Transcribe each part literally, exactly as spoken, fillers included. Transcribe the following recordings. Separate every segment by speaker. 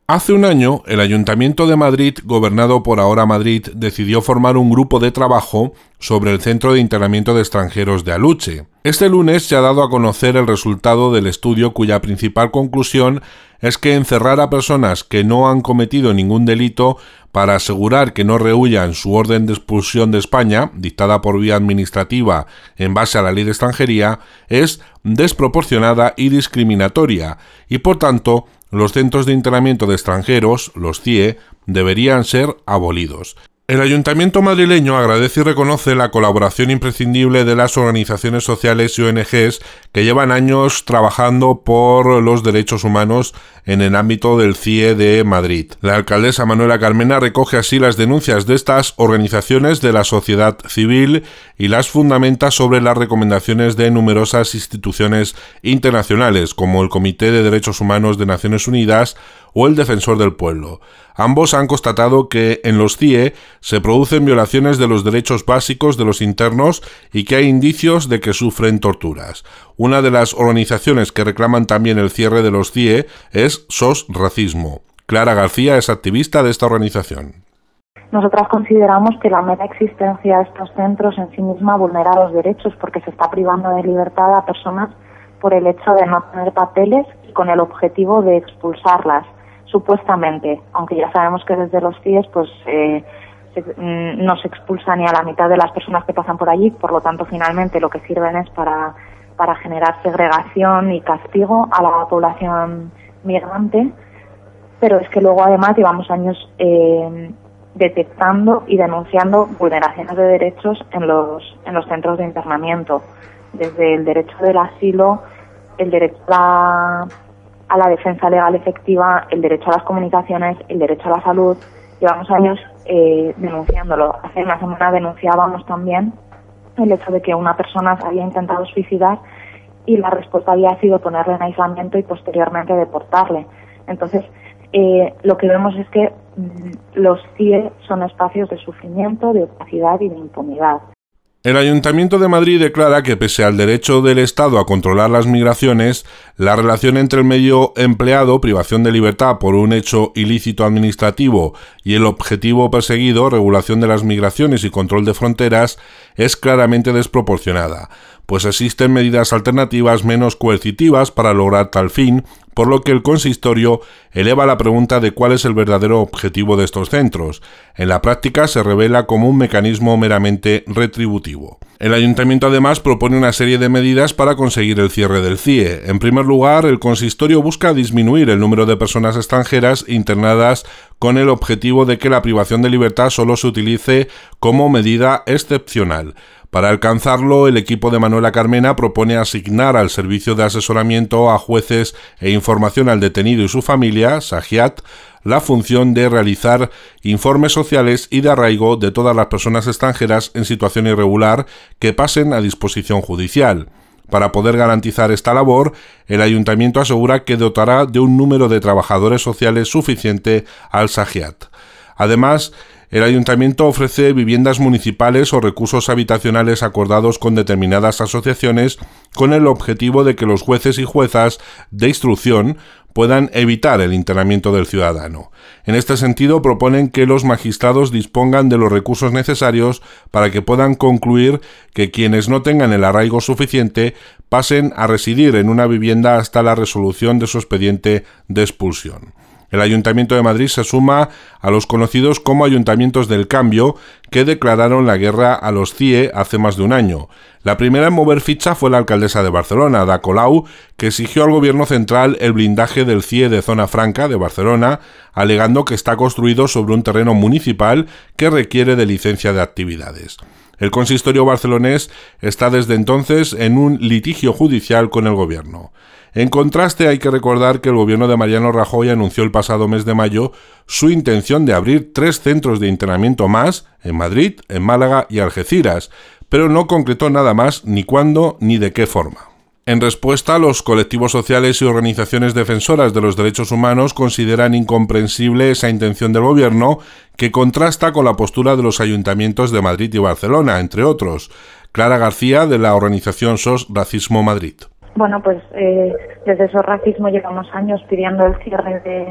Speaker 1: Hace un año, el Ayuntamiento de Madrid, gobernado por Ahora Madrid, decidió formar un grupo de trabajo sobre el Centro de Internamiento de Extranjeros de Aluche. Este lunes se ha dado a conocer el resultado del estudio, cuya principal conclusión es que encerrar a personas que no han cometido ningún delito para asegurar que no rehúyan su orden de expulsión de España, dictada por vía administrativa en base a la Ley de Extranjería, es desproporcionada y discriminatoria, y por tanto, los centros de internamiento de extranjeros, los C I E, deberían ser abolidos. El Ayuntamiento madrileño agradece y reconoce la colaboración imprescindible de las organizaciones sociales y O N Ges que llevan años trabajando por los derechos humanos en el ámbito del C I E de Madrid. La alcaldesa Manuela Carmena recoge así las denuncias de estas organizaciones de la sociedad civil y las fundamenta sobre las recomendaciones de numerosas instituciones internacionales, como el Comité de Derechos Humanos de Naciones Unidas o el Defensor del Pueblo. Ambos han constatado que en los C I E se producen violaciones de los derechos básicos de los internos y que hay indicios de que sufren torturas. Una de las organizaciones que reclaman también el cierre de los C I E es S O S Racismo. Clara García es activista de esta organización.
Speaker 2: Nosotras consideramos que la mera existencia de estos centros en sí misma vulnera los derechos porque se está privando de libertad a personas por el hecho de no tener papeles y con el objetivo de expulsarlas, supuestamente, aunque ya sabemos que desde los C I E pues eh, se, mm, no se expulsa ni a la mitad de las personas que pasan por allí, por lo tanto finalmente lo que sirven es para, para generar segregación y castigo a la población migrante, pero es que luego además llevamos años eh, detectando y denunciando vulneraciones de derechos en los, en los centros de internamiento, desde el derecho del asilo, el derecho a la a la defensa legal efectiva, el derecho a las comunicaciones, el derecho a la salud. Llevamos años eh, denunciándolo. Hace una semana denunciábamos también el hecho de que una persona se había intentado suicidar y la respuesta había sido ponerle en aislamiento y posteriormente deportarle. Entonces, eh, lo que vemos es que mmm, los C I E son espacios de sufrimiento, de opacidad y de impunidad.
Speaker 1: El Ayuntamiento de Madrid declara que pese al derecho del Estado a controlar las migraciones, la relación entre el medio empleado, privación de libertad por un hecho ilícito administrativo, y el objetivo perseguido, regulación de las migraciones y control de fronteras, es claramente desproporcionada, pues existen medidas alternativas menos coercitivas para lograr tal fin, por lo que el consistorio eleva la pregunta de cuál es el verdadero objetivo de estos centros. En la práctica se revela como un mecanismo meramente retributivo. El Ayuntamiento además propone una serie de medidas para conseguir el cierre del C I E. En primer lugar, el consistorio busca disminuir el número de personas extranjeras internadas con el objetivo de que la privación de libertad solo se utilice como medida excepcional. Para alcanzarlo, el equipo de Manuela Carmena propone asignar al Servicio de Asesoramiento a Jueces e Información al Detenido y su Familia, SAGIAT, la función de realizar informes sociales y de arraigo de todas las personas extranjeras en situación irregular que pasen a disposición judicial. Para poder garantizar esta labor, el Ayuntamiento asegura que dotará de un número de trabajadores sociales suficiente al SAGIAT. Además, el Ayuntamiento ofrece viviendas municipales o recursos habitacionales acordados con determinadas asociaciones con el objetivo de que los jueces y juezas de instrucción puedan evitar el internamiento del ciudadano. En este sentido, proponen que los magistrados dispongan de los recursos necesarios para que puedan concluir que quienes no tengan el arraigo suficiente pasen a residir en una vivienda hasta la resolución de su expediente de expulsión. El Ayuntamiento de Madrid se suma a los conocidos como Ayuntamientos del Cambio, que declararon la guerra a los C I E hace más de un año. La primera en mover ficha fue la alcaldesa de Barcelona, Ada Colau, que exigió al gobierno central el blindaje del C I E de Zona Franca de Barcelona, alegando que está construido sobre un terreno municipal que requiere de licencia de actividades. El consistorio barcelonés está desde entonces en un litigio judicial con el gobierno. En contraste, hay que recordar que el gobierno de Mariano Rajoy anunció el pasado mes de mayo su intención de abrir tres centros de internamiento más en Madrid, en Málaga y Algeciras, pero no concretó nada más ni cuándo ni de qué forma. En respuesta, los colectivos sociales y organizaciones defensoras de los derechos humanos consideran incomprensible esa intención del gobierno, que contrasta con la postura de los ayuntamientos de Madrid y Barcelona, entre otros. Clara García, de la organización S O S Racismo Madrid.
Speaker 2: Bueno, pues eh, desde S O S Racismo llevamos años pidiendo el cierre de,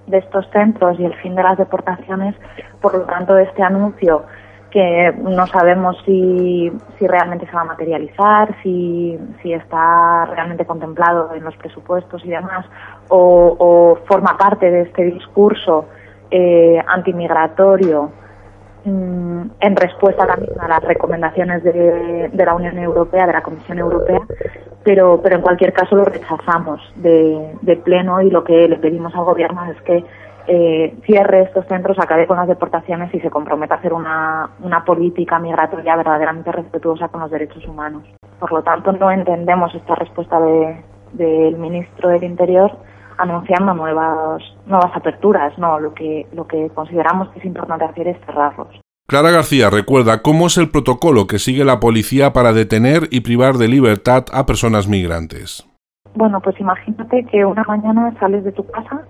Speaker 2: de estos centros y el fin de las deportaciones. Por lo tanto, este anuncio, que no sabemos si, si realmente se va a materializar, si, si está realmente contemplado en los presupuestos y demás, o, o forma parte de este discurso eh, antimigratorio mmm, en respuesta también a las recomendaciones de, de la Unión Europea, de la Comisión Europea, pero, pero en cualquier caso lo rechazamos de, de pleno, y lo que le pedimos al Gobierno es que Eh, cierre estos centros, acabe con las deportaciones y se comprometa a hacer una, una política migratoria verdaderamente respetuosa con los derechos humanos. Por lo tanto, no entendemos esta respuesta de, del ministro del Interior anunciando nuevas nuevas aperturas. No, lo que lo que consideramos que es importante hacer es cerrarlos.
Speaker 1: Clara García recuerda cómo es el protocolo que sigue la policía para detener y privar de libertad a personas migrantes.
Speaker 2: Bueno, pues imagínate que una mañana sales de tu casa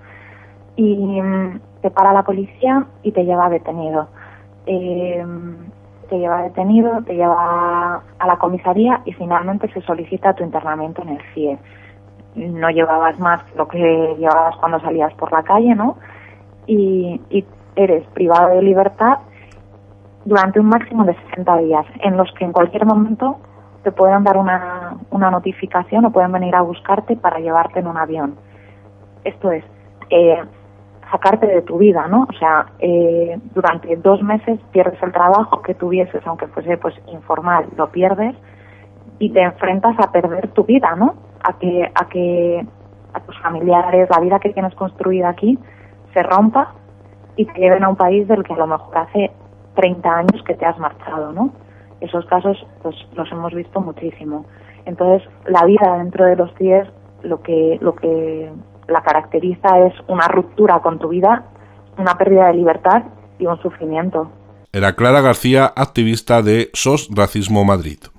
Speaker 2: y te para la policía y te lleva detenido. Eh, te lleva detenido, te lleva a la comisaría y finalmente se solicita tu internamiento en el C I E. No llevabas más que lo que llevabas cuando salías por la calle, ¿no? Y, y eres privado de libertad durante un máximo de sesenta días, en los que en cualquier momento te pueden dar una, una notificación o pueden venir a buscarte para llevarte en un avión. Esto es, eh, sacarte de tu vida, ¿no? O sea, eh, durante dos meses pierdes el trabajo que tuvieses, aunque fuese pues informal, lo pierdes y te enfrentas a perder tu vida, ¿no? A que a que a tus familiares, la vida que tienes construida aquí, se rompa y te lleven a un país del que a lo mejor hace treinta años que te has marchado, ¿no? Esos casos pues los hemos visto muchísimo. Entonces, la vida dentro de los C I E lo que lo que la caracteriza es una ruptura con tu vida, una pérdida de libertad y un sufrimiento.
Speaker 1: Era Clara García, activista de S O S Racismo Madrid.